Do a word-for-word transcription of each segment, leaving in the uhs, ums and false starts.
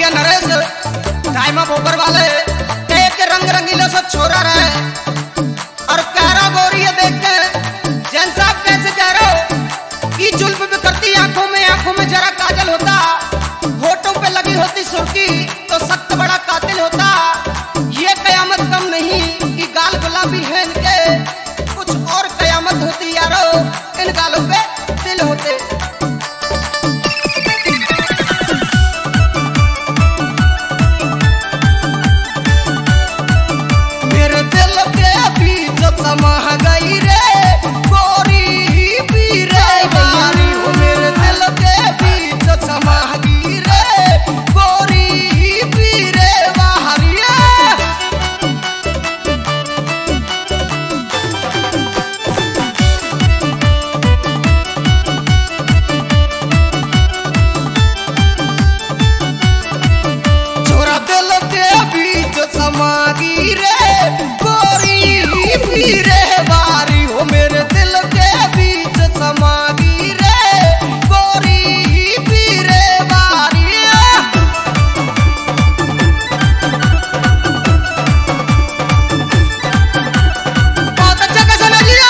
भैया नरेश टाइम ऊपर वाले एक रंग रंगीला सा छोरा रहे और प्यारा गोरी है देख के जैन साहब कैसे कह रहे हो कि जुल्फ भी करती आंखों में आंखों में जरा काजल होता होठों पे लगी होती सुर्खी तो सख्त बड़ा कातिल होता। ये कयामत कम नहीं कि गाल गुलाबी है इनके कुछ और कयामत होती यारो इन गालों पे दिल होते। मेरे दिल के बीच समा गई रे गोरी पीरे बारी हो मेरे दिल के बीच समा गई रे गोरी पीरे बारी। छोरा दिल के बीच समा गई रे गोरी पीरे बारी हो मेरे दिल के बीच समा गई रे गोरी पीरे बारी। बहुत अच्छा कैसा लगिया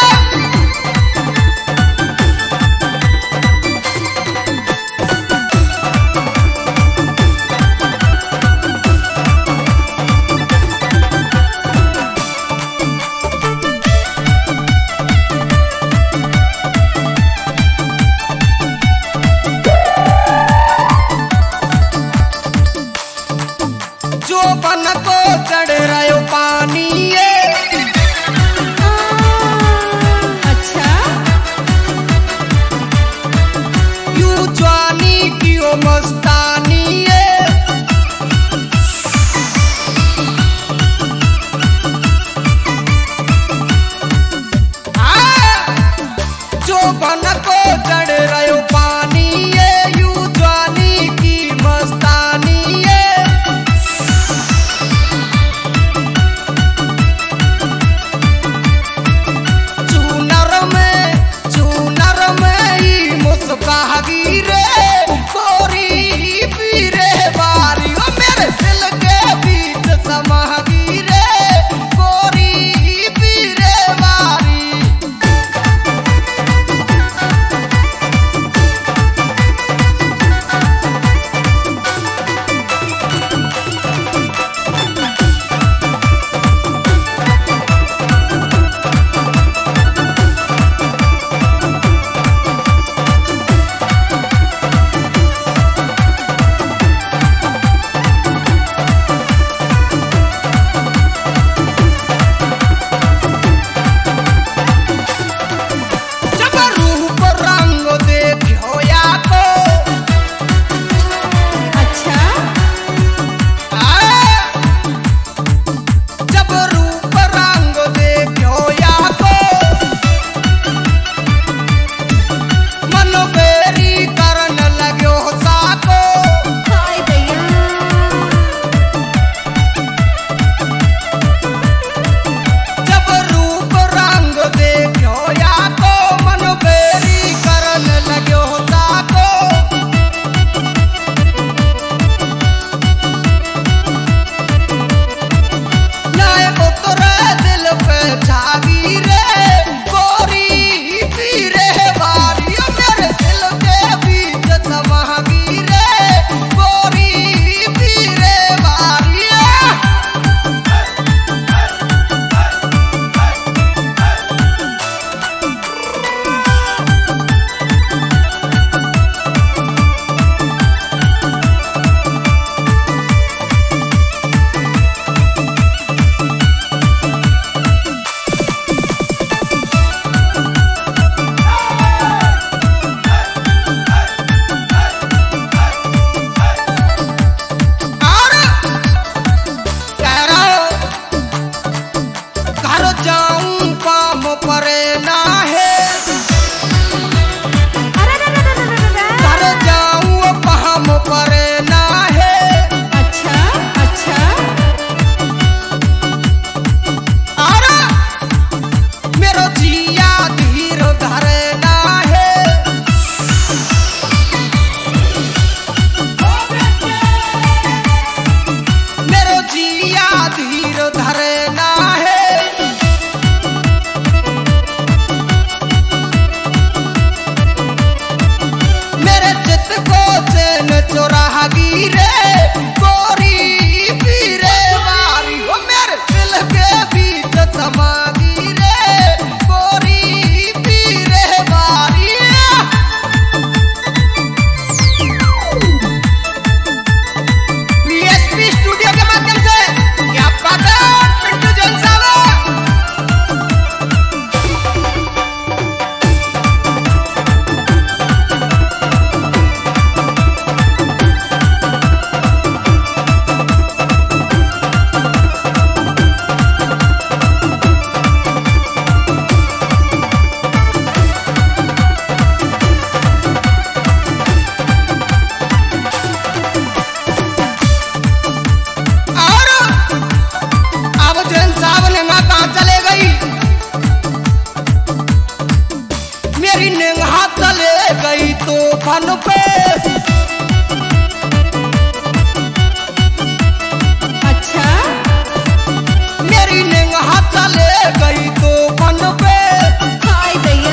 गई तो मन पे हाय दैया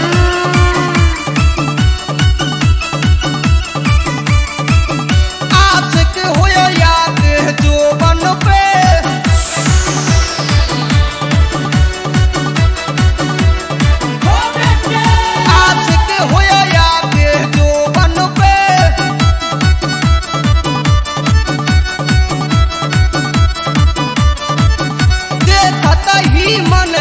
आशिक होया याद जो बन पे आशिक होया याद जो बन पे देखता ही मन